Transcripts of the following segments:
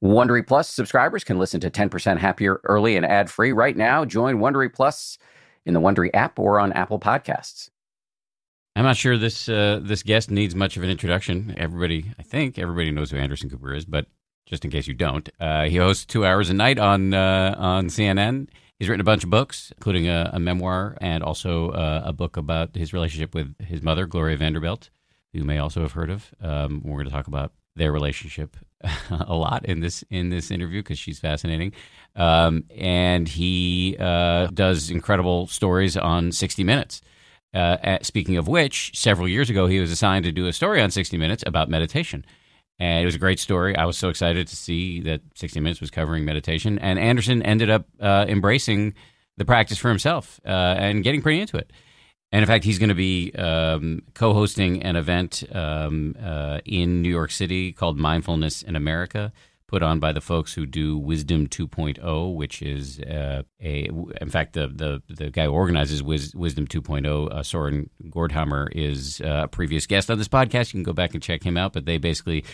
Wondery Plus subscribers can listen to 10% Happier early and ad-free right now. Join Wondery Plus in the Wondery app or on Apple Podcasts. I'm not sure this guest needs much of an introduction. I think everybody knows who Anderson Cooper is, but just in case you don't, he hosts 2 Hours a Night on CNN. He's written a bunch of books, including a memoir and also a book about his relationship with his mother, Gloria Vanderbilt, who you may also have heard of. We're going to talk about their relationship a lot in this interview because she's fascinating. And he does incredible stories on 60 Minutes. Speaking of which, several years ago, he was assigned to do a story on 60 Minutes about meditation. And it was a great story. I was so excited to see that 60 Minutes was covering meditation. And Anderson ended up embracing the practice for himself and getting pretty into it. And in fact, he's going to be co-hosting an event in New York City called Mindfulness in America, put on by the folks who do Wisdom 2.0, which is in fact, the guy who organizes Wisdom 2.0, Soren Gordhammer, is a previous guest on this podcast. You can go back and check him out. But he basically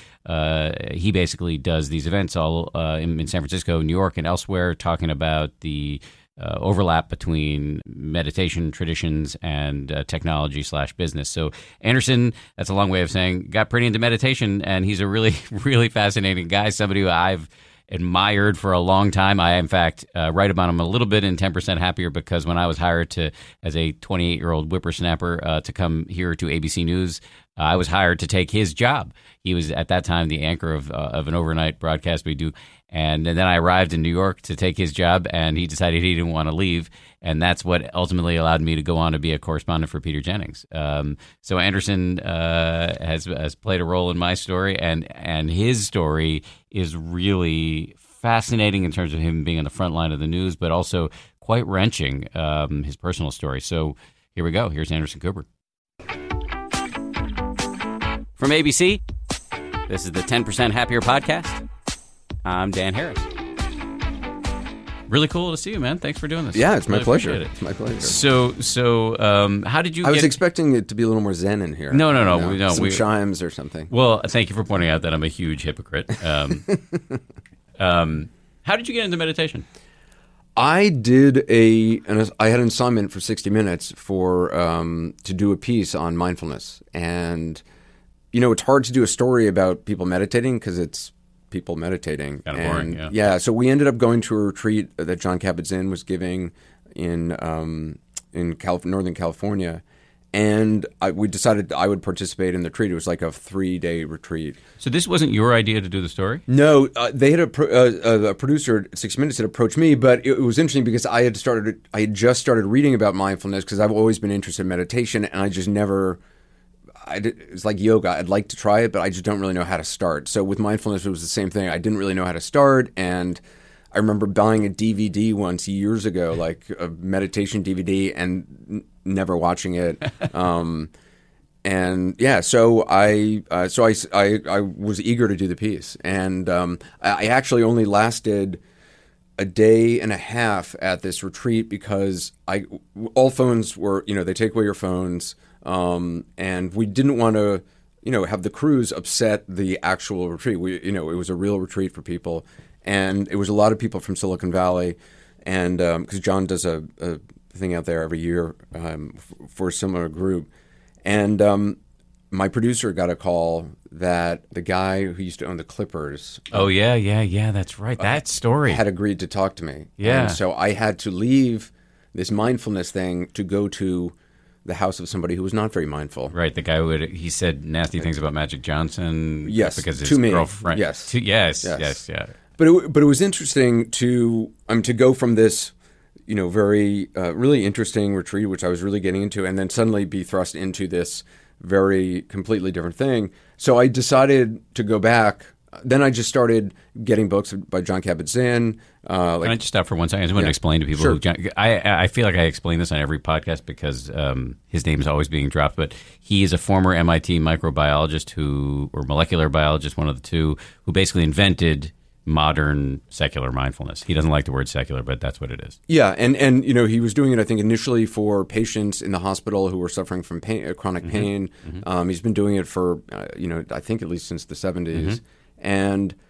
does these events all in San Francisco, New York, and elsewhere, talking about the overlap between meditation traditions and technology/business. So Anderson, that's a long way of saying, got pretty into meditation, and he's a really, really fascinating guy, somebody who I've admired for a long time. I, in fact, write about him a little bit in 10% Happier because when I was hired as a 28-year-old whippersnapper to come here to ABC News, I was hired to take his job. He was, at that time, the anchor of an overnight broadcast we do. And then I arrived in New York to take his job, and he decided he didn't want to leave. And that's what ultimately allowed me to go on to be a correspondent for Peter Jennings. So Anderson has played a role in my story, and his story is really fascinating in terms of him being on the front line of the news, but also quite wrenching, his personal story. So here we go. Here's Anderson Cooper. From ABC, this is the 10% Happier podcast. I'm Dan Harris. Really cool to see you, man. Thanks for doing this. Yeah, it's really my pleasure. It's my pleasure. So, how did you I was expecting it to be a little more zen in here. No. Some chimes or something. Well, thank you for pointing out that I'm a huge hypocrite. How did you get into meditation? I did I had an assignment for 60 Minutes to do a piece on mindfulness. And, it's hard to do a story about people meditating because it's people meditating. Kind of boring, yeah. Yeah, so we ended up going to a retreat that Jon Kabat-Zinn was giving in Northern California, and we decided I would participate in the retreat. It was like a 3-day retreat. So this wasn't your idea to do the story? No, they had a producer at 60 Minutes had approached me, but it was interesting because I had just started reading about mindfulness because I've always been interested in meditation, and I just never. It's like yoga. I'd like to try it, but I just don't really know how to start. So with mindfulness, it was the same thing. I didn't really know how to start, and I remember buying a DVD once years ago, like a meditation DVD, and never watching it. And yeah, so I was eager to do the piece, and I actually only lasted a day and a half at this retreat because all phones were, they take away your phones. And we didn't want to, have the crews upset the actual retreat. It was a real retreat for people, and it was a lot of people from Silicon Valley, and because John does a thing out there every year for a similar group, and my producer got a call that the guy who used to own the Clippers. Oh yeah, that's right. That story had agreed to talk to me. Yeah, and so I had to leave this mindfulness thing to go to the house of somebody who was not very mindful. Right, the guy who he said nasty things about Magic Johnson. Yes, because his to me. Girlfriend. Yes, yes. But it was interesting to go from this, very really interesting retreat, which I was really getting into, and then suddenly be thrust into this very completely different thing. So I decided to go back. Then I just started getting books by Jon Kabat-Zinn. Can I just stop for 1 second? I just want to explain to people. Sure. I feel like I explain this on every podcast because his name is always being dropped, but he is a former MIT microbiologist or molecular biologist, one of the two, who basically invented modern secular mindfulness. He doesn't like the word secular, but that's what it is. Yeah, and he was doing it, I think, initially for patients in the hospital who were suffering from chronic pain. Mm-hmm. He's been doing it for, I think at least since the 70s. Mm-hmm. And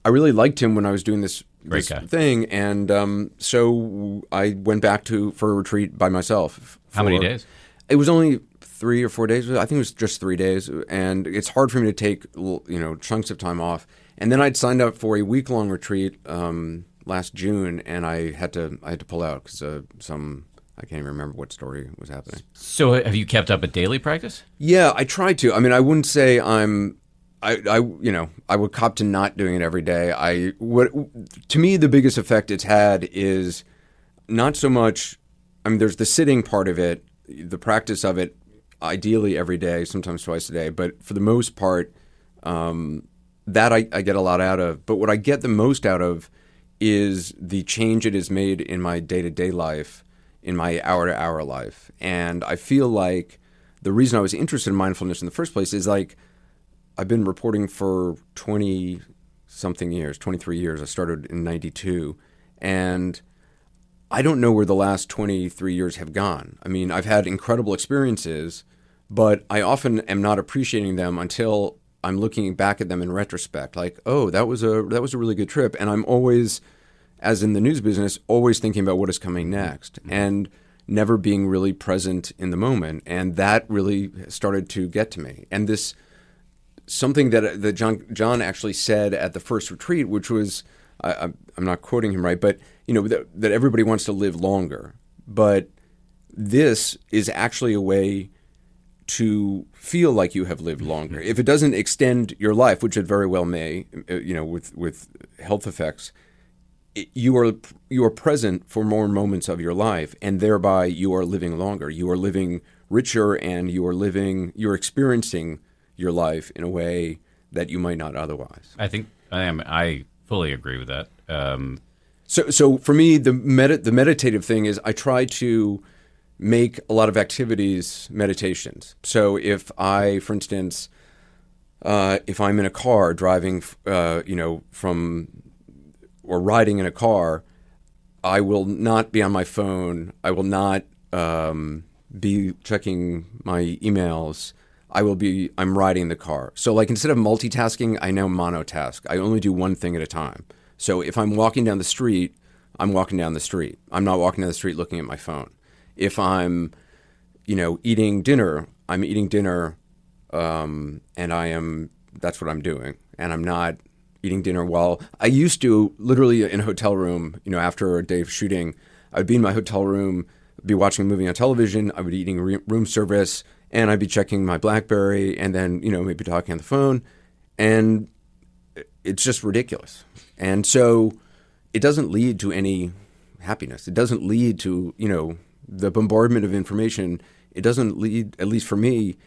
I really liked him when I was doing this Great guy. thing, and so I went back for a retreat by myself. How many days? It was only 3 or 4 days. I think it was just 3 days, and it's hard for me to take chunks of time off. And then I'd signed up for a week-long retreat last June, and I had to pull out because I can't even remember what story was happening. So have you kept up a daily practice? Yeah, I try to. I mean, I wouldn't say I would cop to not doing it every day. To me, the biggest effect it's had is not so much. I mean, there's the sitting part of it, the practice of it, ideally every day, sometimes twice a day. But for the most part, that I get a lot out of. But what I get the most out of is the change it has made in my day-to-day life, in my hour-to-hour life. And I feel like the reason I was interested in mindfulness in the first place is like I've been reporting for 20-something years, 23 years. I started in 92. And I don't know where the last 23 years have gone. I mean, I've had incredible experiences, but I often am not appreciating them until I'm looking back at them in retrospect. Like, oh, that was a really good trip. And I'm always, as in the news business, always thinking about what is coming next and never being really present in the moment. And that really started to get to me. And this something that John actually said at the first retreat, which was, I'm not quoting him right, but that everybody wants to live longer. But this is actually a way to feel like you have lived longer. If it doesn't extend your life, which it very well may, with health effects, you are present for more moments of your life, and thereby you are living longer. You are living richer, and you're experiencing your life in a way that you might not otherwise. I fully agree with that. So for me, the meditative thing is I try to make a lot of activities meditations. So if I, for instance, if I'm in a car driving, from or riding in a car, I will not be on my phone. I will not be checking my emails. I'm riding the car. So like instead of multitasking, I now monotask. I only do one thing at a time. So if I'm walking down the street, I'm walking down the street. I'm not walking down the street looking at my phone. If I'm, eating dinner, I'm eating dinner, and that's what I'm doing. And I'm not eating dinner while I used to literally in a hotel room, after a day of shooting, I would be in my hotel room, be watching a movie on television, I would be eating room service, and I'd be checking my BlackBerry and then, maybe talking on the phone. And it's just ridiculous. And so it doesn't lead to any happiness. It doesn't lead to, the bombardment of information. It doesn't lead, at least for me,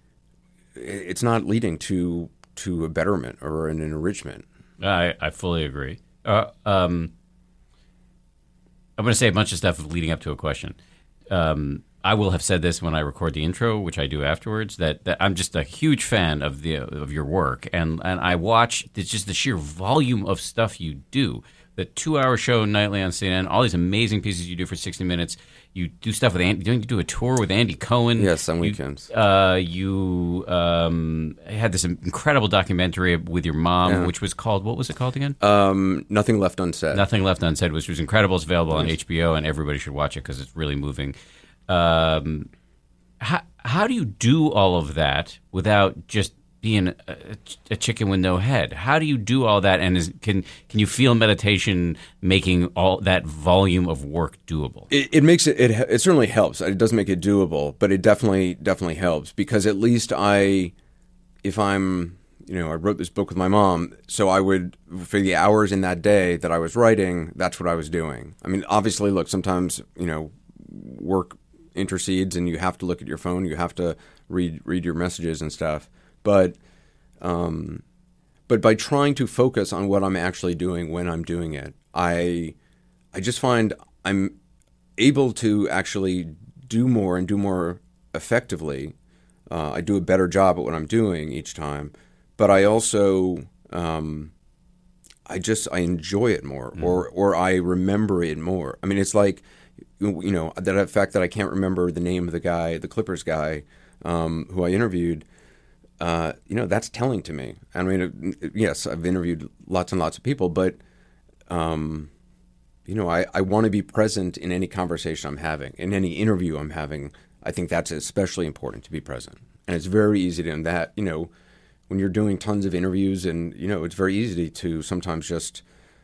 it's not leading to a betterment or an enrichment. I fully agree. I'm going to say a bunch of stuff leading up to a question. I will have said this when I record the intro, which I do afterwards, that I'm just a huge fan of your work, and I watch just the sheer volume of stuff you do. The 2-hour show nightly on CNN, all these amazing pieces you do for 60 minutes. You do stuff with Andy. Don't you do a tour with Andy Cohen? Yes, on weekends. You had this incredible documentary with your mom, which was called, what was it called again? Nothing Left Unsaid. Nothing Left Unsaid, which was incredible. It's available on HBO, and everybody should watch it because it's really moving. How do you do all of that without just being a chicken with no head? How do you do all that, and can you feel meditation making all that volume of work doable? It makes it certainly helps. It doesn't make it doable, but it definitely helps, because at least I wrote this book with my mom, so I would, for the hours in that day that I was writing, that's what I was doing. I mean, obviously, look, sometimes work intercedes and you have to look at your phone, you have to read your messages and stuff. But by trying to focus on what I'm actually doing when I'm doing it, I just find I'm able to actually do more effectively. I do a better job at what I'm doing each time, but I also I enjoy it more, or I remember it more. I mean, it's like that fact that I can't remember the name of the guy, the Clippers guy, who I interviewed. that's telling to me. I mean, yes, I've interviewed lots and lots of people, but, I want to be present in any conversation I'm having, in any interview I'm having. I think that's especially important, to be present. And it's very easy to, when you're doing tons of interviews and, it's very easy to sometimes just,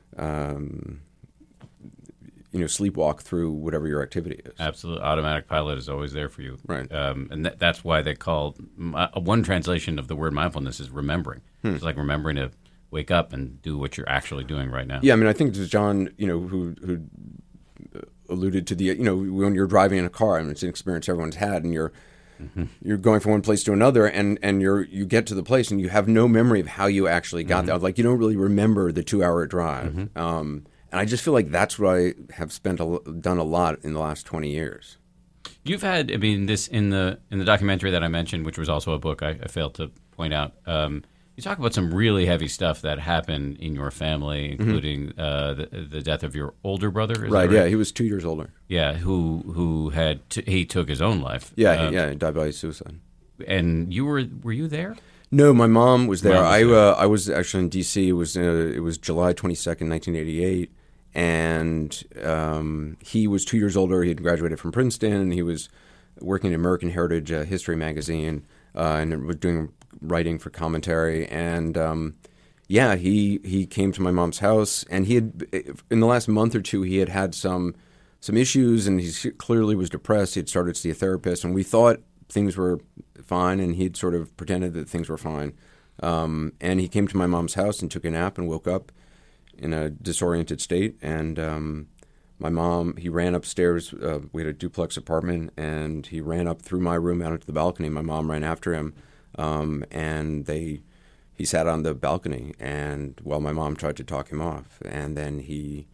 sleepwalk through whatever your activity is. Absolutely. Automatic pilot is always there for you. Right. And that's why they call one translation of the word mindfulness is remembering. It's like remembering to wake up and do what you're actually doing right now. Yeah, I mean, I think it was John, who alluded to the, when you're driving in a car, and it's an experience everyone's had, and you're going from one place to another, and you get to the place, and you have no memory of how you actually got there. Like, you don't really remember the 2-hour drive. And I just feel like that's what I have done a lot in the last 20 years. You've had, this in the documentary that I mentioned, which was also a book I failed to point out. You talk about some really heavy stuff that happened in your family, including the death of your older brother. Is that right? Yeah, he was 2 years older. Yeah, who had he took his own life. Yeah, he died by suicide. And were you there? No, my mom was there. I was actually in D.C. It was July 22nd, 1988. And he was 2 years older. He had graduated from Princeton. He was working at American Heritage History magazine and was doing writing for commentary. And he came to my mom's house. And he had, in the last month or two, he had some issues, and he clearly was depressed. He had started to see a therapist, and we thought things were fine, and he'd sort of pretended that things were fine. And he came to my mom's house and took a nap and woke up in a disoriented state, and my mom, he ran upstairs. We had a duplex apartment, and he ran up through my room out into the balcony. My mom ran after him, and he sat on the balcony, and while my mom tried to talk him off, and then he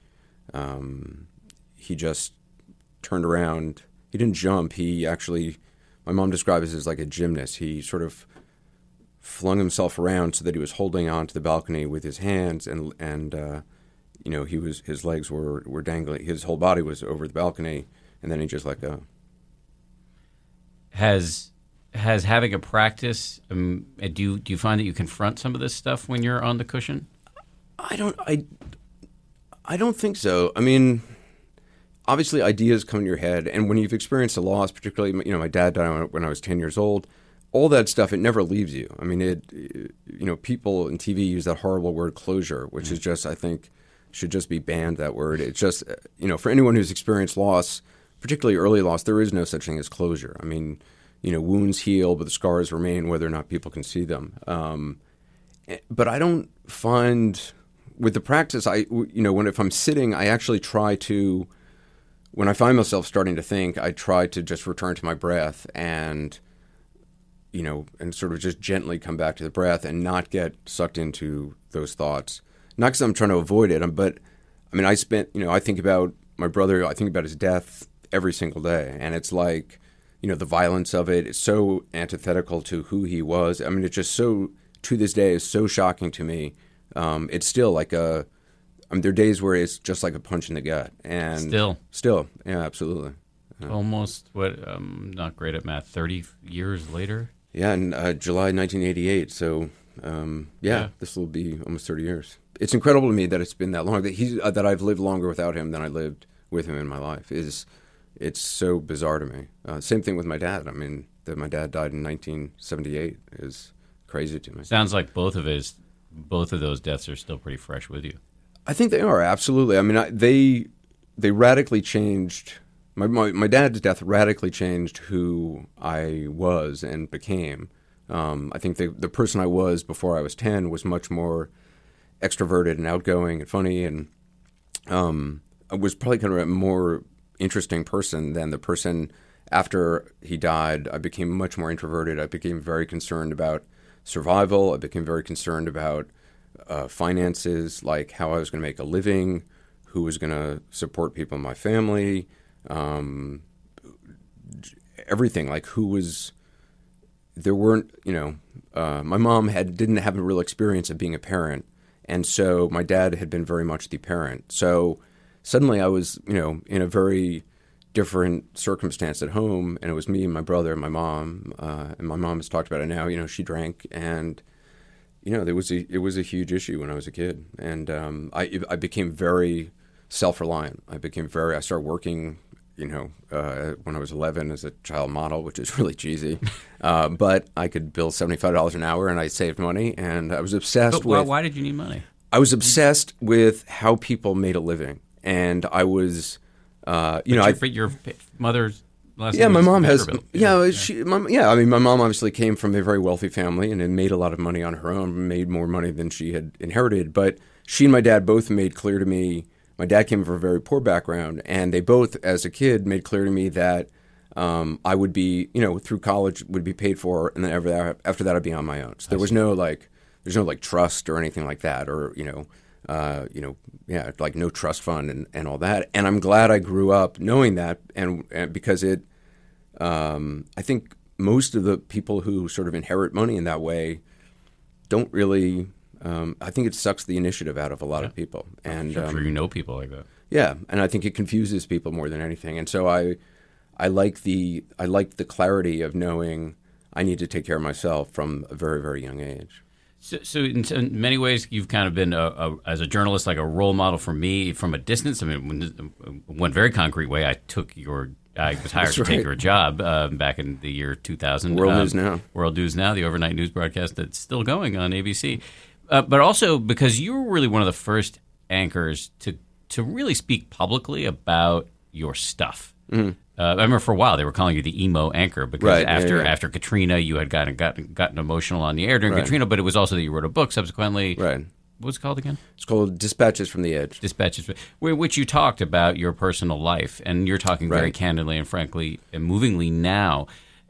just turned around. He didn't jump. He actually, my mom describes it as like a gymnast. He sort of flung himself around so that he was holding onto the balcony with his hands, and his legs were dangling. His whole body was over the balcony, and then he just let go. Has having a practice? Do you find that you confront some of this stuff when you're on the cushion? I don't think so. I mean, obviously ideas come in your head, and when you've experienced a loss, particularly, my dad died when I was 10 years old. All that stuff, it never leaves you. I mean, people in TV use that horrible word closure, which is just, I think, should just be banned, that word. It's just, for anyone who's experienced loss, particularly early loss, there is no such thing as closure. I mean, wounds heal, but the scars remain whether or not people can see them. But I don't find, with the practice, if I'm sitting, I actually try to, when I find myself starting to think, I try to just return to my breath and sort of just gently come back to the breath and not get sucked into those thoughts. Not because I'm trying to avoid it, but I think about my brother, I think about his death every single day. And it's like, the violence of it is so antithetical to who he was. I mean, it's just so, to this day, is so shocking to me. It's still like there are days where it's just like a punch in the gut. And Still, yeah, absolutely. Almost, I'm not great at math, 30 years later? Yeah, in July 1988. So, this will be almost 30 years. It's incredible to me that it's been that long. That I've lived longer without him than I lived with him in my life. It's so bizarre to me. Same thing with my dad. I mean, that my dad died in 1978 is crazy to me. Sounds like both of those deaths are still pretty fresh with you. I think they are, absolutely. I mean, they radically changed. My dad's death radically changed who I was and became. I think the person I was before I was 10 was much more extroverted and outgoing and funny, and I was probably kind of a more interesting person than the person after he died. I became much more introverted. I became very concerned about survival. I became very concerned about finances, like how I was going to make a living, who was going to support people in my family. Everything, like there weren't, my mom didn't have a real experience of being a parent, and so my dad had been very much the parent. So suddenly I was, in a very different circumstance at home, and it was me and my brother and my mom. And my mom has talked about it now. You know, she drank, and it was a huge issue when I was a kid, and I became very self-reliant. I started working, when I was 11 as a child model, which is really cheesy, but I could bill $75 an hour, and I saved money, and I was obsessed with. Why did you need money? I was obsessed with how people made a living, and I was. Your mother's last yeah, name my is mom has. Vanderbilt. I mean, my mom obviously came from a very wealthy family and had made a lot of money on her own, made more money than she had inherited. But she and my dad both made clear to me. My dad came from a very poor background, and they both, as a kid, made clear to me that I would be, through college, would be paid for, and then after that, I'd be on my own. So there was no there's no trust or anything like that, or like no trust fund and all that. And I'm glad I grew up knowing that, and because it, I think most of the people who sort of inherit money in that way don't really. I think it sucks the initiative out of a lot of people. And I'm sure people like that. Yeah, and I think it confuses people more than anything. And so I like the clarity of knowing I need to take care of myself from a very, very young age. So in many ways, you've kind of been, as a journalist, like a role model for me from a distance. I mean, one very concrete way, I was hired to take your job back in the year 2000. World News Now. World News Now, the overnight news broadcast that's still going on ABC. But also because you were really one of the first anchors to really speak publicly about your stuff. Mm-hmm. I remember for a while they were calling you the emo anchor because after Katrina you had gotten emotional on the air during Katrina, but it was also that you wrote a book subsequently. Right. What was it called again? It's called Dispatches from the Edge. Dispatches, which you talked about your personal life, and you're talking very candidly and frankly and movingly now.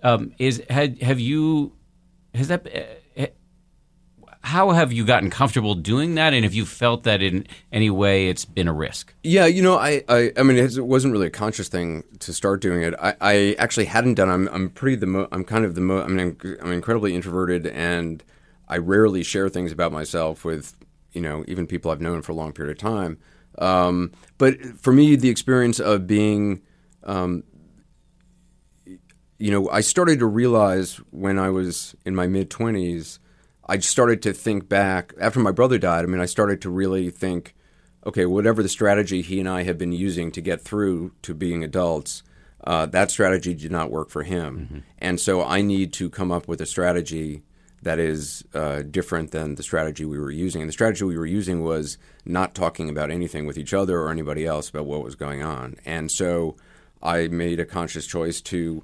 How have you gotten comfortable doing that, and have you felt that in any way it's been a risk? Yeah, I mean, it wasn't really a conscious thing to start doing it. I actually hadn't done. I'm incredibly introverted, and I rarely share things about myself with even people I've known for a long period of time. But for me, the experience of being, I started to realize when I was in my mid-20s. I started to think back after my brother died. I mean, I started to really think, okay, whatever the strategy he and I have been using to get through to being adults, that strategy did not work for him. Mm-hmm. And so I need to come up with a strategy that is different than the strategy we were using. And the strategy we were using was not talking about anything with each other or anybody else about what was going on. And so I made a conscious choice to,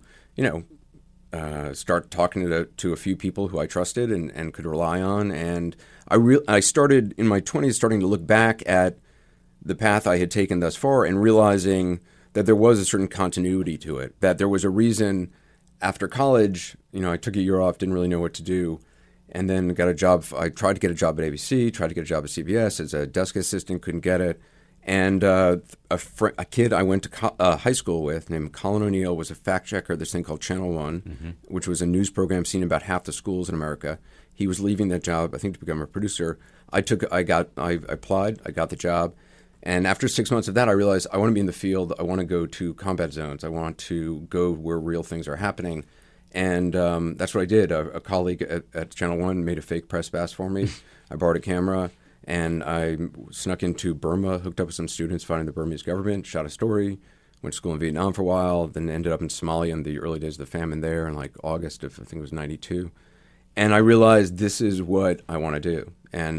start talking to a few people who I trusted and could rely on. And I started in my 20s starting to look back at the path I had taken thus far and realizing that there was a certain continuity to it, that there was a reason after college, I took a year off, didn't really know what to do, and then got a job. I tried to get a job at ABC, tried to get a job at CBS as a desk assistant, couldn't get it. And a kid I went to high school with named Colin O'Neill was a fact checker at this thing called Channel One, mm-hmm. which was a news program seen in about half the schools in America. He was leaving that job, I think, to become a producer. I applied, I got the job. And after 6 months of that, I realized I want to be in the field. I want to go to combat zones. I want to go where real things are happening. And that's what I did. A colleague at Channel One made a fake press pass for me. I borrowed a camera. And I snuck into Burma, hooked up with some students fighting the Burmese government, shot a story, went to school in Vietnam for a while, then ended up in Somalia in the early days of the famine there in like August of, I think it was 92. And I realized this is what I want to do. And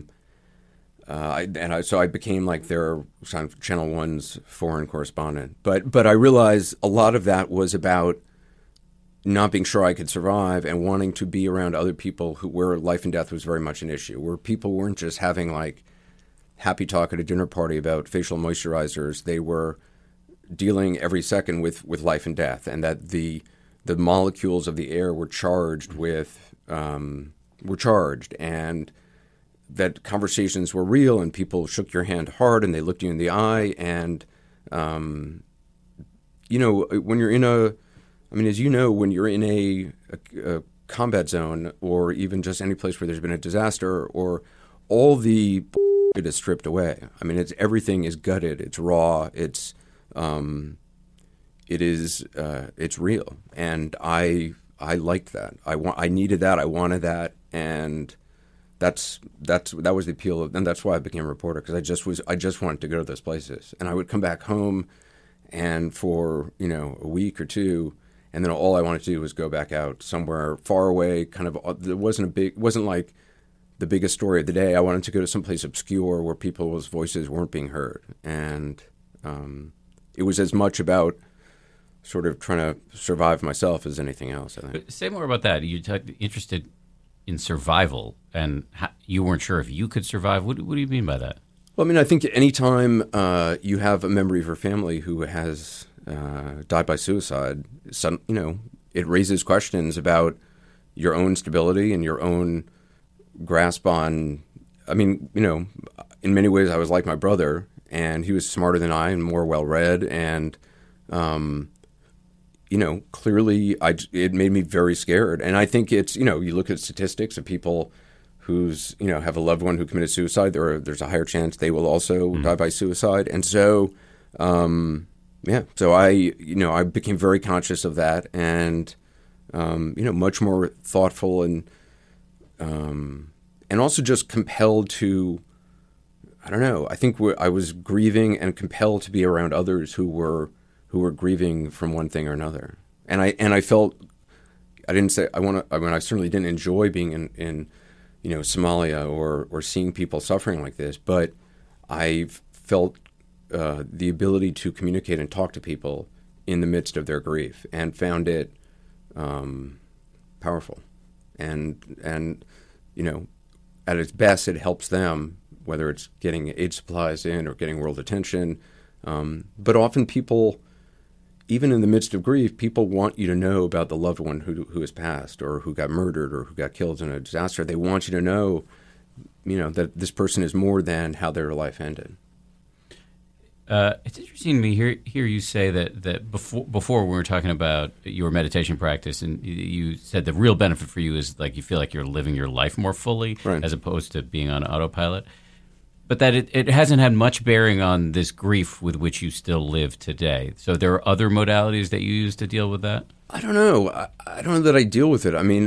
so I became like their Channel One's foreign correspondent. But I realized a lot of that was about not being sure I could survive and wanting to be around other people where life and death was very much an issue, where people weren't just having like happy talk at a dinner party about facial moisturizers. They were dealing every second with life and death, and that the molecules of the air were charged and that conversations were real and people shook your hand hard and they looked you in the eye. And, when you're in when you're in a combat zone or even just any place where there's been a disaster, or all the it is stripped away. I mean, everything is gutted. It's raw. It's it's real, and I liked that. I needed that. I wanted that, and that was the appeal of, and that's why I became a reporter, because I just wanted to go to those places, and I would come back home, and for a week or two, and then all I wanted to do was go back out somewhere far away. Kind of, it wasn't like the biggest story of the day. I wanted to go to someplace obscure where people's voices weren't being heard, and it was as much about sort of trying to survive myself as anything else, I think. Say more about that. You're interested in survival, and you weren't sure if you could survive. What do you mean by that? Well, I mean, I think anytime you have a member of your family who has died by suicide, it raises questions about your own stability and your own grasp on, I mean, in many ways I was like my brother, and he was smarter than I and more well-read, and clearly it made me very scared. And I think it's, you look at statistics of people who's, have a loved one who committed suicide, there's a higher chance they will also die by suicide. And so, so I became very conscious of that, and, much more thoughtful and also just compelled to, I don't know, I think I was grieving and compelled to be around others who were grieving from one thing or another. And I felt, I certainly didn't enjoy being in Somalia or seeing people suffering like this, but I felt the ability to communicate and talk to people in the midst of their grief, and found it powerful. And at its best, it helps them, whether it's getting aid supplies in or getting world attention. But often people, even in the midst of grief, people want you to know about the loved one who has passed, or who got murdered, or who got killed in a disaster. They want you to know, that this person is more than how their life ended. It's interesting to me hear you say that before we were talking about your meditation practice, and you said the real benefit for you is like you feel like you're living your life more fully, right, as opposed to being on autopilot. But that it hasn't had much bearing on this grief with which you still live today. So there are other modalities that you use to deal with that? I don't know. I don't know that I deal with it. I mean,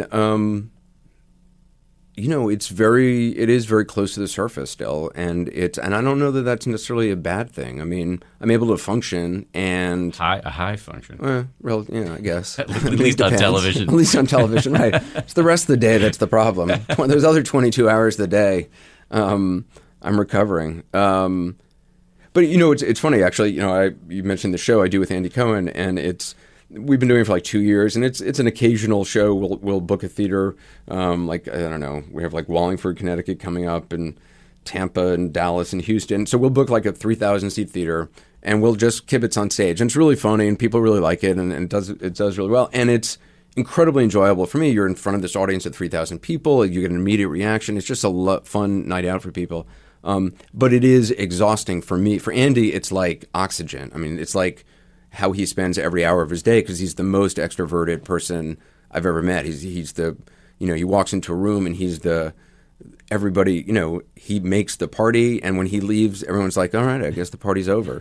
it is very close to the surface still, and I don't know that that's necessarily a bad thing. I mean, I'm able to function, and a high function. I guess at least on television. At least on television, right? It's the rest of the day that's the problem. Those other 22 hours of the day, I'm recovering. But it's funny actually. You mentioned the show I do with Andy Cohen, and we've been doing it for like 2 years, and it's an occasional show. We'll book a theater, like, I don't know, we have like Wallingford, Connecticut coming up, and Tampa and Dallas and Houston. So we'll book like a 3,000 seat theater, and we'll just kibitz on stage, and it's really funny, and people really like it, and it does really well, and it's incredibly enjoyable for me. You're in front of this audience of 3,000 people, you get an immediate reaction. It's just a fun night out for people. But it is exhausting for me. For Andy, it's like oxygen. I mean, it's like how he spends every hour of his day, because he's the most extroverted person I've ever met. He's the, he walks into a room and everybody, he makes the party, and when he leaves, everyone's like, all right, I guess the party's over.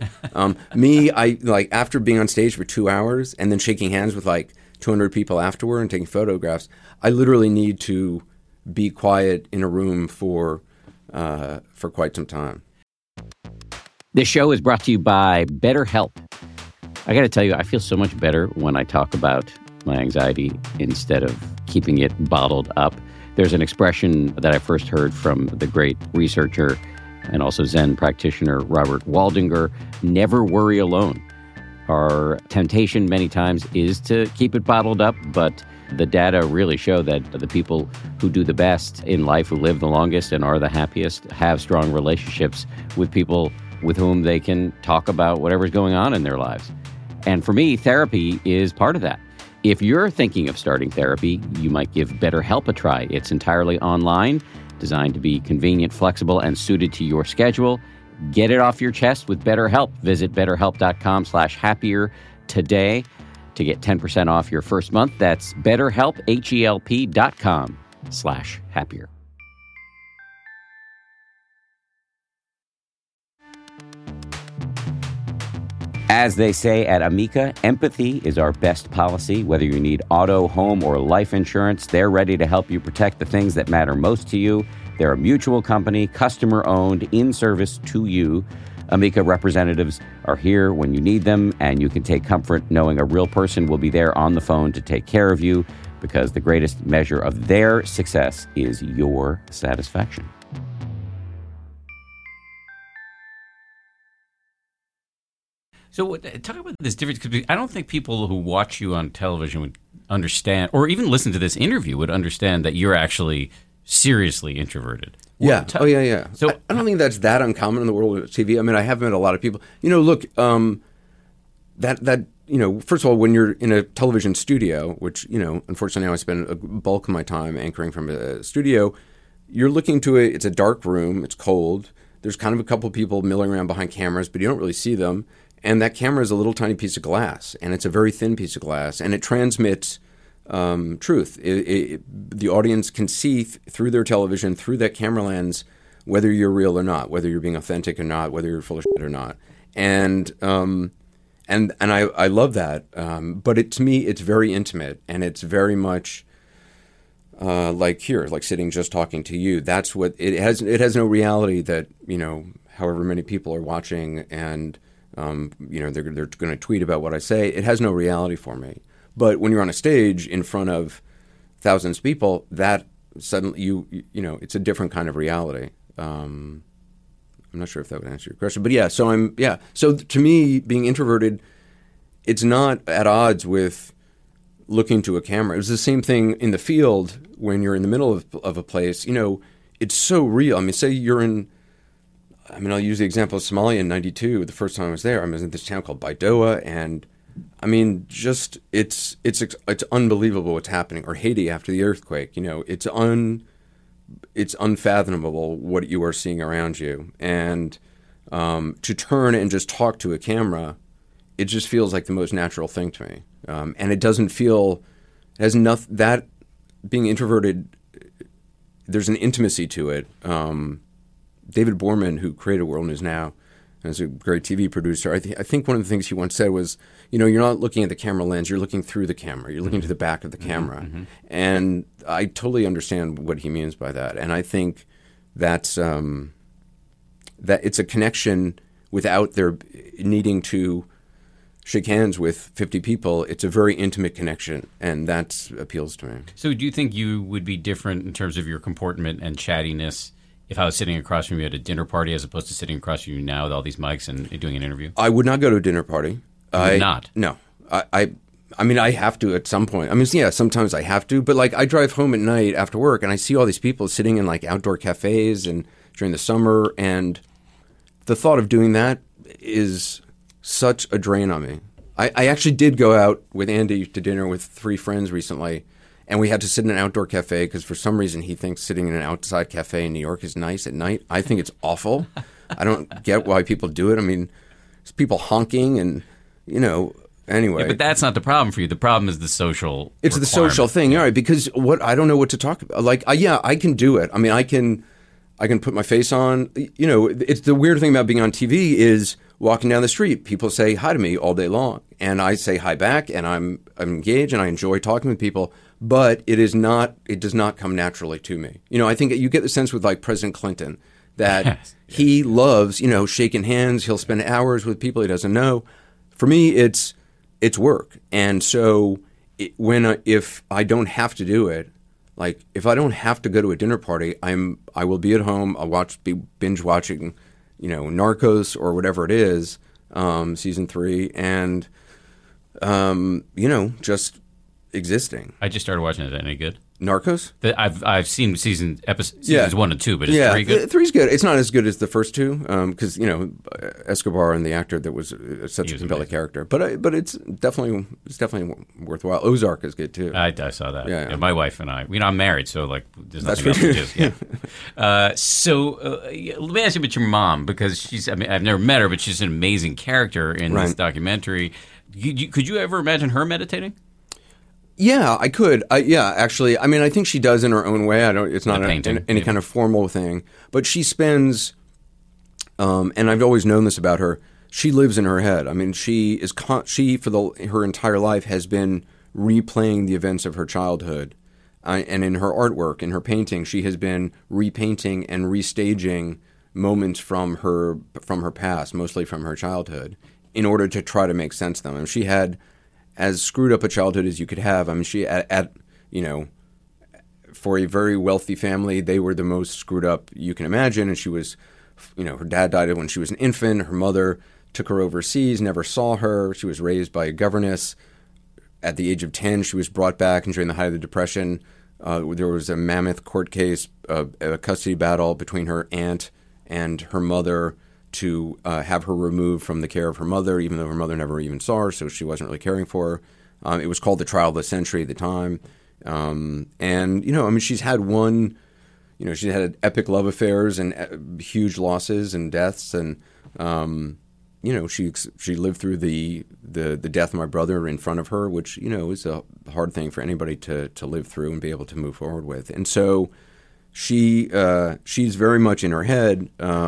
I like, after being on stage for 2 hours and then shaking hands with like 200 people afterward and taking photographs, I literally need to be quiet in a room for quite some time. This show is brought to you by BetterHelp. I got to tell you, I feel so much better when I talk about my anxiety instead of keeping it bottled up. There's an expression that I first heard from the great researcher and also Zen practitioner Robert Waldinger: never worry alone. Our temptation many times is to keep it bottled up, but the data really show that the people who do the best in life, who live the longest and are the happiest, have strong relationships with people with whom they can talk about whatever's going on in their lives. And for me, therapy is part of that. If you're thinking of starting therapy, you might give BetterHelp a try. It's entirely online, designed to be convenient, flexible, and suited to your schedule. Get it off your chest with BetterHelp. Visit BetterHelp.com/happier today to get 10% off your first month. That's BetterHelp, HELP.com/happier. As they say at Amica, empathy is our best policy. Whether you need auto, home, or life insurance, they're ready to help you protect the things that matter most to you. They're a mutual company, customer-owned, in service to you. Amica representatives are here when you need them, and you can take comfort knowing a real person will be there on the phone to take care of you, because the greatest measure of their success is your satisfaction. So talk about this difference, because I don't think people who watch you on television would understand, or even listen to this interview would understand that you're actually seriously introverted. Yeah. Yeah. So I don't think that's that uncommon in the world of TV. I mean, I have met a lot of people. Look, first of all, when you're in a television studio, which, unfortunately now I spend a bulk of my time anchoring from a studio, you're looking to it's a dark room, it's cold. There's kind of a couple people milling around behind cameras, but you don't really see them. And that camera is a little tiny piece of glass, and it's a very thin piece of glass, and it transmits truth. The audience can see through their television, through that camera lens, whether you're real or not, whether you're being authentic or not, whether you're full of shit or not. And I love that. But to me, it's very intimate, and it's very much like here, like sitting just talking to you. That's what it has. It has no reality that however many people are watching and. They're going to tweet about what I say. It has no reality for me. But when you're on a stage in front of thousands of people, that suddenly it's a different kind of reality. I'm not sure if that would answer your question, but yeah. So to me, being introverted, it's not at odds with looking to a camera. It was the same thing in the field when you're in the middle of a place. It's so real. I mean, say you're in. I'll use the example of Somalia in '92. The first time I was there, I was in this town called Baidoa, and it's unbelievable what's happening. Or Haiti after the earthquake, it's unfathomable what you are seeing around you. And to turn and just talk to a camera, it just feels like the most natural thing to me. And it doesn't feel that being introverted. There's an intimacy to it. David Borman, who created World News Now, and is a great TV producer, I think one of the things he once said was, you're not looking at the camera lens, you're looking through the camera. You're looking to the back of the camera. Mm-hmm. And I totally understand what he means by that. And I think that's that it's a connection without their needing to shake hands with 50 people. It's a very intimate connection, and that appeals to me. So do you think you would be different in terms of your comportment and chattiness if I was sitting across from you at a dinner party as opposed to sitting across from you now with all these mics and doing an interview? I would not go to a dinner party. Not? No. I mean, I have to at some point. I mean, yeah, sometimes I have to. But, I drive home at night after work, and I see all these people sitting in, outdoor cafes and during the summer. And the thought of doing that is such a drain on me. I actually did go out with Andy to dinner with 3 friends recently. And we had to sit in an outdoor cafe because for some reason he thinks sitting in an outside cafe in New York is nice at night. I think it's awful. I don't get why people do it. I mean, there's people honking and, anyway. Yeah, but that's not the problem for you. The problem is the social It's the social thing, all right, because I don't know what to talk about. I can do it. I mean, I can put my face on. It's the weird thing about being on TV is walking down the street, people say hi to me all day long. And I say hi back, and I'm engaged, and I enjoy talking with people. But it does not come naturally to me. I think you get the sense with President Clinton that he loves, shaking hands. He'll spend hours with people he doesn't know. For me, it's work. And so if I don't have to do it, if I don't have to go to a dinner party, I will be at home. I'll be binge watching, Narcos or whatever it is, season 3, and just existing. I just started watching it. Any good? Narcos? I've seen seasons 1 and 2, but is 3 good? 3's good. It's not as good as the first 2 because Escobar and the actor that was such a compelling character. But it's definitely worthwhile. Ozark is good too. I saw that. Yeah, my wife and I. I'm married, so there's nothing That's else to do. Yeah. Let me ask you about your mom because I've never met her, but she's an amazing character in this documentary. Could you ever imagine her meditating? Yeah, I could. Actually, I mean, I think she does in her own way. It's not any kind of formal thing, but she spends, and I've always known this about her. she lives in her head. I mean, she for her entire life has been replaying the events of her childhood, and in her artwork, in her painting, she has been repainting and restaging moments from her past, mostly from her childhood, in order to try to make sense of them. And she had as screwed up a childhood as you could have. I mean, she for a very wealthy family, they were the most screwed up you can imagine. And she was, her dad died when she was an infant. Her mother took her overseas, never saw her. She was raised by a governess. At the age of 10, she was brought back, and during the height of the Depression, there was a mammoth court case, a custody battle between her aunt and her mother to have her removed from the care of her mother, even though her mother never even saw her, so she wasn't really caring for her. It was called the trial of the century at the time. And, she's had she's had epic love affairs and huge losses and deaths. And, she lived through the death of my brother in front of her, which, is a hard thing for anybody to live through and be able to move forward with. And so she's very much in her head.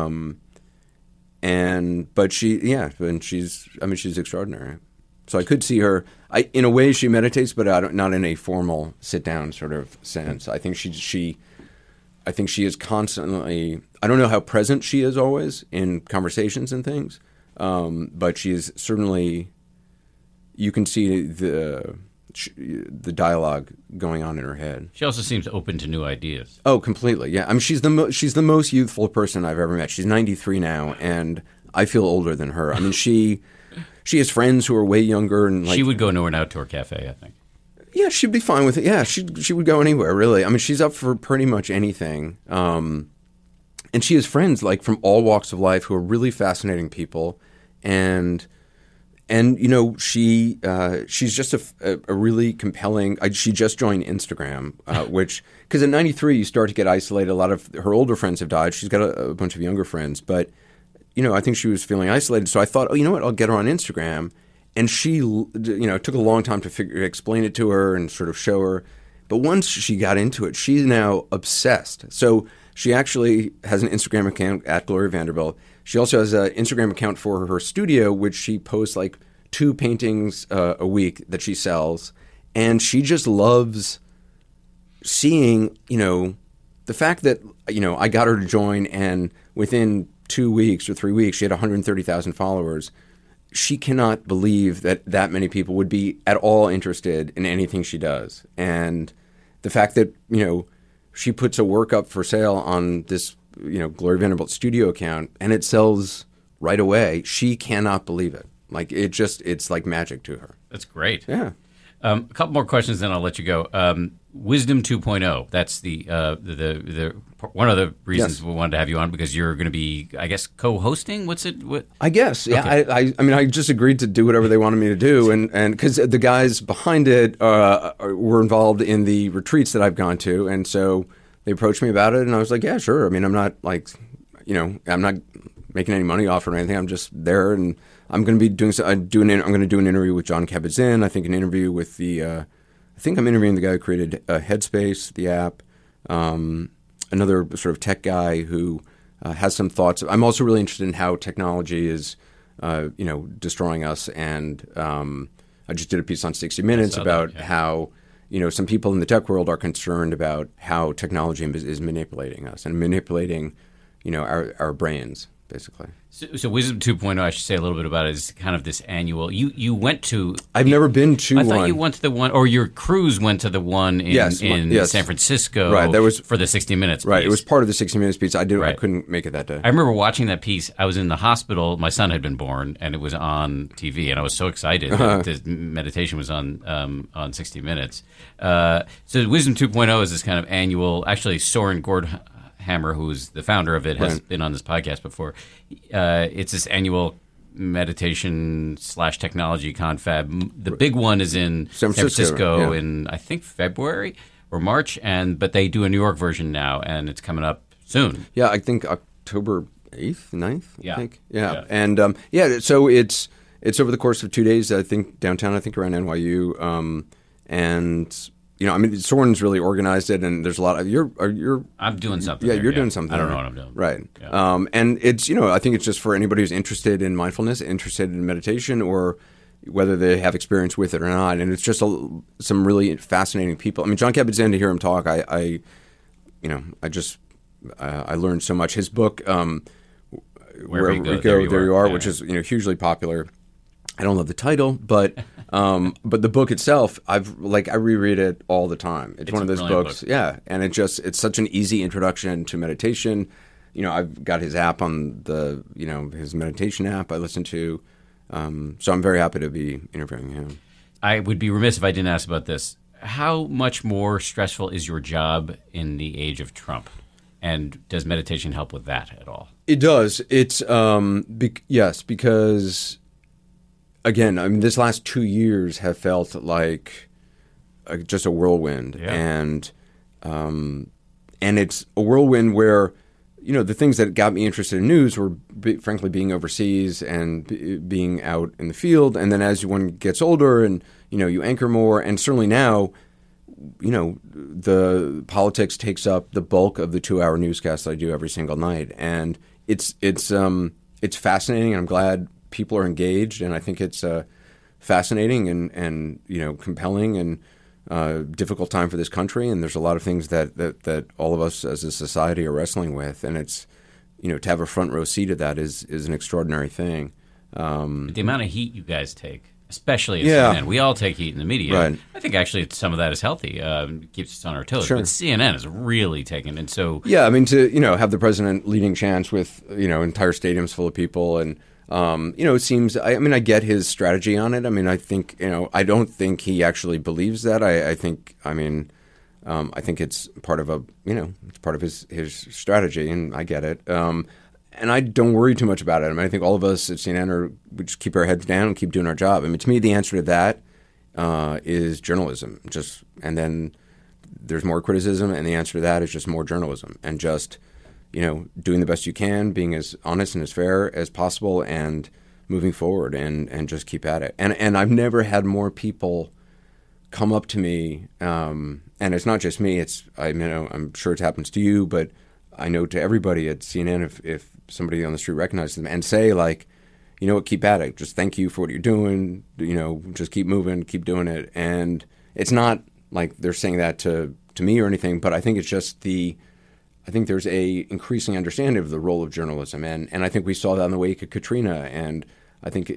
She's extraordinary. So I could see her. In a way, she meditates, but not in a formal sit-down sort of sense. I think she is constantly. I don't know how present she is always in conversations and things, but she is certainly. You can see the dialogue going on in her head. She also seems open to new ideas. Oh, completely. Yeah, I mean, she's the most youthful person I've ever met. She's 93 now, and I feel older than her. I mean, she has friends who are way younger, and she would go to an outdoor cafe, I think. Yeah, she'd be fine with it. Yeah, she would go anywhere, really. I mean, she's up for pretty much anything. And she has friends from all walks of life who are really fascinating people, and she's just a really compelling. She just joined Instagram, which because at 93 you start to get isolated. A lot of her older friends have died. She's got a bunch of younger friends, but I think she was feeling isolated. So I thought, I'll get her on Instagram. And she, it took a long time to explain it to her and sort of show her. But once she got into it, she's now obsessed. So she actually has an Instagram account at Gloria Vanderbilt. She also has an Instagram account for her studio, which she posts 2 paintings a week that she sells. And she just loves seeing, the fact that, I got her to join, and within 2 weeks or 3 weeks, she had 130,000 followers. She cannot believe that many people would be at all interested in anything she does. And the fact that, she puts a work up for sale on this, Gloria Vanderbilt studio account, and it sells right away, she cannot believe it. It's like magic to her. That's great. Yeah. A couple more questions, then I'll let you go. Wisdom 2.0. That's the one of the reasons we wanted to have you on, because you're going to be, I guess, co-hosting. What's it? I guess. Yeah. Okay. I just agreed to do whatever they wanted me to do, and because the guys behind it were involved in the retreats that I've gone to, and so they approached me about it, and I was like, yeah, sure. I mean, I'm not I'm not making any money off it or anything. I'm just there, and I'm going to be I'm going to do an interview with Jon Kabat-Zinn. I think an interview with I think I'm interviewing the guy who created Headspace, the app, another sort of tech guy who has some thoughts. I'm also really interested in how technology is, destroying us. And I just did a piece on 60 Minutes about how, some people in the tech world are concerned about how technology is manipulating us and manipulating, our brains, basically. So Wisdom 2.0, I should say a little bit about it, is kind of this annual. You went to. I've never been to one. I thought you went to the one, or your cruise went to the one in San Francisco. Right, that was for the 60 Minutes piece. Right, it was part of the 60 Minutes piece. I couldn't make it that day. I remember watching that piece. I was in the hospital. My son had been born, and it was on TV, and I was so excited that the meditation was on 60 Minutes. So Wisdom 2.0 is this kind of annual. Actually, Soren Hammer, who's the founder of it, has been on this podcast before. It's this annual meditation / technology confab. The big one is in San Francisco in, I think, February or March, but they do a New York version now, and it's coming up soon. Yeah, I think October 8th, 9th, yeah. I think. Yeah. And, so it's over the course of 2 days, I think, downtown, I think around NYU. And I mean, Soren's really organized it, and there's a lot of I'm doing something. Yeah, there, you're doing something. I don't there. know what I'm doing. Right. Yeah. And it's I think it's just for anybody who's interested in mindfulness, interested in meditation, or whether they have experience with it or not. And it's just some really fascinating people. I mean, Jon Kabat-Zinn, to hear him talk, I learned so much. His book, Wherever You Go, There You Are, which is hugely popular. I don't love the title, but the book itself, I reread it all the time. It's one of those books, yeah, and it's such an easy introduction to meditation. I've got his app on his meditation app I listen to, so I'm very happy to be interviewing him. I would be remiss if I didn't ask about this. How much more stressful is your job in the age of Trump? And does meditation help with that at all? It does. It's yes, because again, I mean, this last 2 years have felt like just a whirlwind, and it's a whirlwind where the things that got me interested in news were frankly being overseas and being out in the field, and then as one gets older and you anchor more, and certainly now. The politics takes up the bulk of the 2-hour newscast I do every single night, and it's fascinating, and I'm glad people are engaged, and I think it's fascinating and compelling and difficult time for this country, and there's a lot of things that all of us as a society are wrestling with, and it's to have a front row seat of that is an extraordinary thing. The amount of heat you guys take. Especially at CNN. We all take heat in the media. Right. I think actually some of that is healthy. Keeps us on our toes. Sure. But CNN is really taken. And so... Yeah, I mean, to have the president leading chants with, entire stadiums full of people. And, it seems... I get his strategy on it. I mean, I think, I don't think he actually believes that. I think it's part of it's part of his strategy, and I get it. And I don't worry too much about it. I mean, I think all of us at CNN we just keep our heads down and keep doing our job. I mean, to me, the answer to that is journalism. And then there's more criticism, and the answer to that is just more journalism. And just, doing the best you can, being as honest and as fair as possible, and moving forward, and just keep at it. And I've never had more people come up to me, and it's not just me. I'm sure it happens to you, but I know to everybody at CNN, if somebody on the street recognizes them and say, like, you know what, keep at it. Just thank you for what you're doing. Just keep moving, keep doing it. And it's not like they're saying that to me or anything, but I think it's just I think there's a increasing understanding of the role of journalism. And I think we saw that in the wake of Katrina. And I think,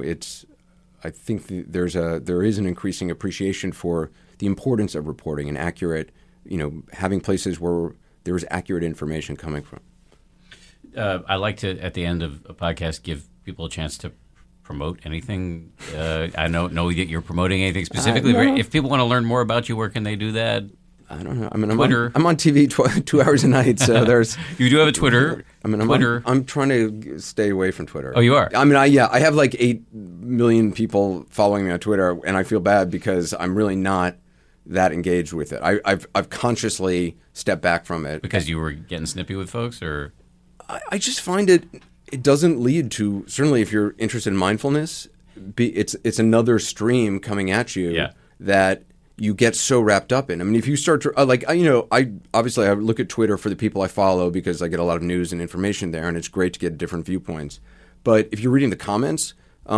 there is an increasing appreciation for the importance of reporting and accurate, having places where there is accurate information coming from. I like to, at the end of a podcast, give people a chance to promote anything. I don't know that you're promoting anything specifically. No. If people want to learn more about you, where can they do that? I don't know. I mean, Twitter. I'm on TV 2 hours a night, so there's... You do have a Twitter. Twitter. I'm trying to stay away from Twitter. Oh, you are? I mean, I have like 8 million people following me on Twitter, and I feel bad because I'm really not that engaged with it. I've consciously stepped back from it. Because you were getting snippy with folks, or? I just find it doesn't lead to, certainly if you're interested in mindfulness, it's another stream coming at you that you get so wrapped up in. I mean, if you start to, I look at Twitter for the people I follow because I get a lot of news and information there, and it's great to get different viewpoints. But if you're reading the comments,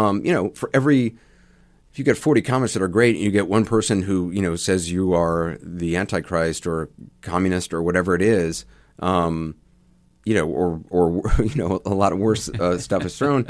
if you get 40 comments that are great and you get one person who, says you are the Antichrist or communist or whatever it is, or a lot of worse stuff is thrown,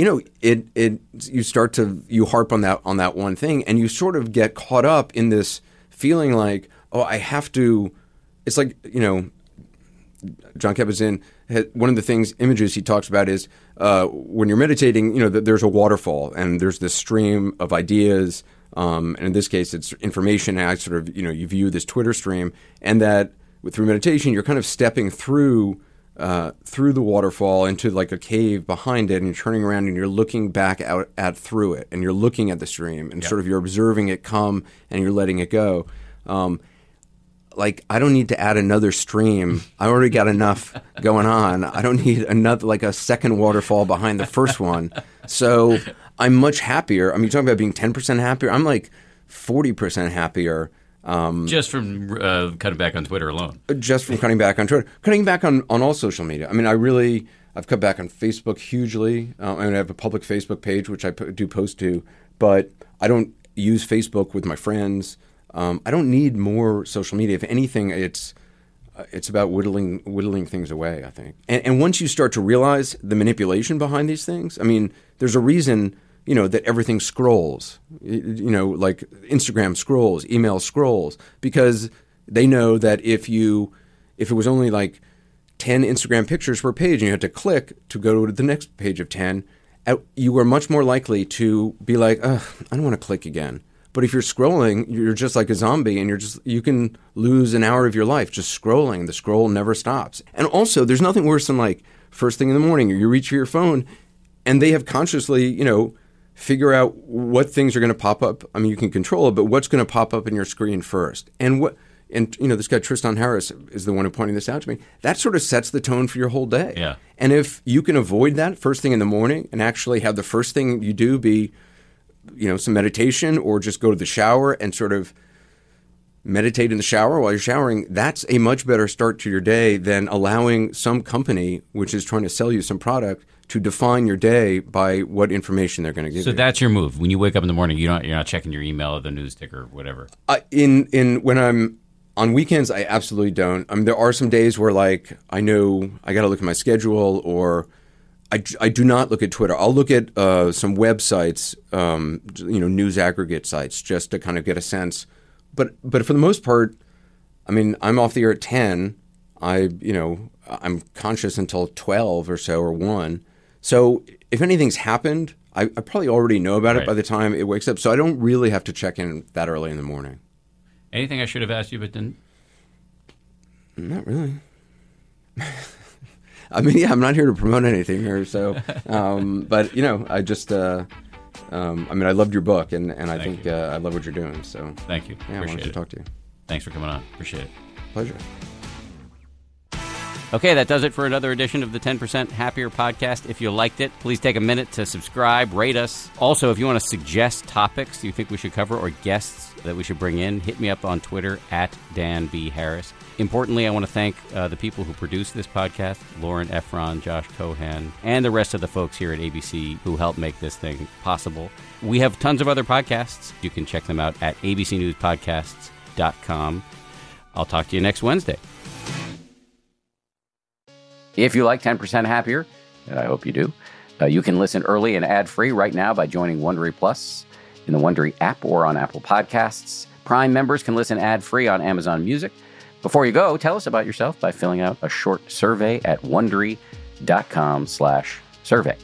you harp on that one thing, and you sort of get caught up in this feeling like, oh, I have to. It's like, Jon Kabat-Zinn, one of the images he talks about is when you're meditating, there's a waterfall and there's this stream of ideas, and in this case it's information, and I sort of, you view this Twitter stream, and that through meditation you're kind of stepping through the waterfall into like a cave behind it, and you're turning around and you're looking back out through it, and you're looking at the stream, and sort of you're observing it come and you're letting it go. Like, I don't need to add another stream. I already got enough going on. I don't need another, like a second waterfall behind the first one. So I'm much happier. I mean, you're talking about being 10% happier. I'm like 40% happier Just from cutting back on Twitter alone. Just from cutting back on Twitter. Cutting back on all social media. I mean, I've cut back on Facebook hugely. I have a public Facebook page, which I do post to, but I don't use Facebook with my friends. I don't need more social media. If anything, it's about whittling things away, I think. And once you start to realize the manipulation behind these things, I mean, there's a reason, that everything scrolls, like Instagram scrolls, email scrolls, because they know that if it was only like 10 Instagram pictures per page and you had to click to go to the next page of 10, you were much more likely to be like, I don't want to click again. But if you're scrolling, you're just like a zombie, and you can lose an hour of your life just scrolling. The scroll never stops. And also, there's nothing worse than like first thing in the morning, you reach for your phone, and they have consciously, figure out what things are going to pop up. I mean, you can control it, but what's going to pop up in your screen first? And this guy Tristan Harris is the one who pointed this out to me. That sort of sets the tone for your whole day. Yeah. And if you can avoid that first thing in the morning and actually have the first thing you do be some meditation, or just go to the shower and sort of meditate in the shower while you're showering, that's a much better start to your day than allowing some company, which is trying to sell you some product, to define your day by what information they're going to give you. So that's your move. When you wake up in the morning, you're not checking your email or the news ticker or whatever. When I'm on weekends, I absolutely don't. I mean, there are some days where like I know I got to look at my schedule, or I do not look at Twitter. I'll look at some websites, news aggregate sites, just to kind of get a sense. But for the most part, I mean, I'm off the air at 10. I'm conscious until 12 or so, or 1. So if anything's happened, I probably already know about it by the time it wakes up. So I don't really have to check in that early in the morning. Anything I should have asked you but didn't? Not really. I mean, yeah, I'm not here to promote anything here, so. But I just, I loved your book, and I think I love what you're doing. So thank you. Yeah, I wanted to talk to you. Thanks for coming on. Appreciate it. Pleasure. Okay, that does it for another edition of the 10% Happier podcast. If you liked it, please take a minute to subscribe, rate us. Also, if you want to suggest topics you think we should cover or guests that we should bring in, hit me up on Twitter at Dan B. Harris. Importantly, I want to thank the people who produce this podcast, Lauren Efron, Josh Cohan, and the rest of the folks here at ABC who help make this thing possible. We have tons of other podcasts. You can check them out at abcnewspodcasts.com. I'll talk to you next Wednesday. If you like 10% Happier, and I hope you do, you can listen early and ad-free right now by joining Wondery Plus in the Wondery app or on Apple Podcasts. Prime members can listen ad-free on Amazon Music. Before you go, tell us about yourself by filling out a short survey at Wondery.com/survey.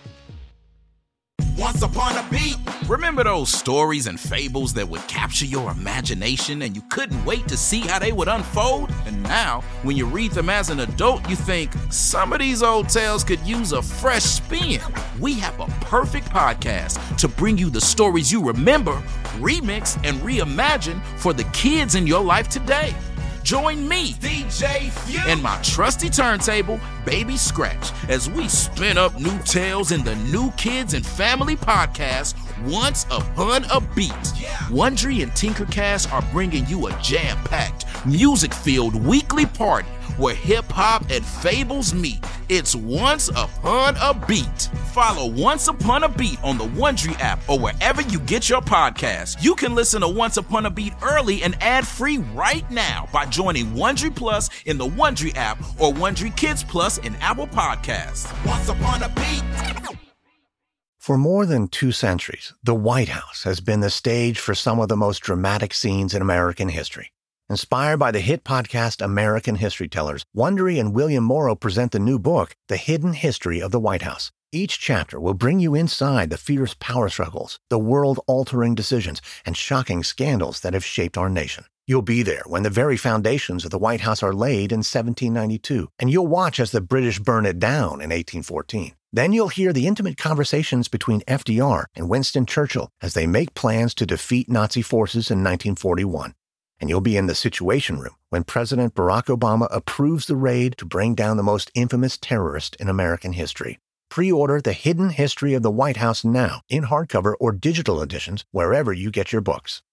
Once upon a beat. Remember those stories and fables that would capture your imagination and you couldn't wait to see how they would unfold? And now, when you read them as an adult, you think, some of these old tales could use a fresh spin. We have a perfect podcast to bring you the stories you remember, remix, and reimagine for the kids in your life today. Join me, DJ Few, and my trusty turntable, Baby Scratch, as we spin up new tales in the New Kids and Family podcast, Once Upon a Beat. Wondery and Tinkercast are bringing you a jam-packed, music-filled weekly party where hip-hop and fables meet. It's Once Upon a Beat. Follow Once Upon a Beat on the Wondery app or wherever you get your podcasts. You can listen to Once Upon a Beat early and ad-free right now by joining Wondery Plus in the Wondery app or Wondery Kids Plus in Apple Podcasts. Once Upon a Beat. For more than 2 centuries, the White House has been the stage for some of the most dramatic scenes in American history. Inspired by the hit podcast American History Tellers, Wondery and William Morrow present the new book, The Hidden History of the White House. Each chapter will bring you inside the fierce power struggles, the world-altering decisions, and shocking scandals that have shaped our nation. You'll be there when the very foundations of the White House are laid in 1792, and you'll watch as the British burn it down in 1814. Then you'll hear the intimate conversations between FDR and Winston Churchill as they make plans to defeat Nazi forces in 1941. And you'll be in the Situation Room when President Barack Obama approves the raid to bring down the most infamous terrorist in American history. Pre-order The Hidden History of the White House now in hardcover or digital editions wherever you get your books.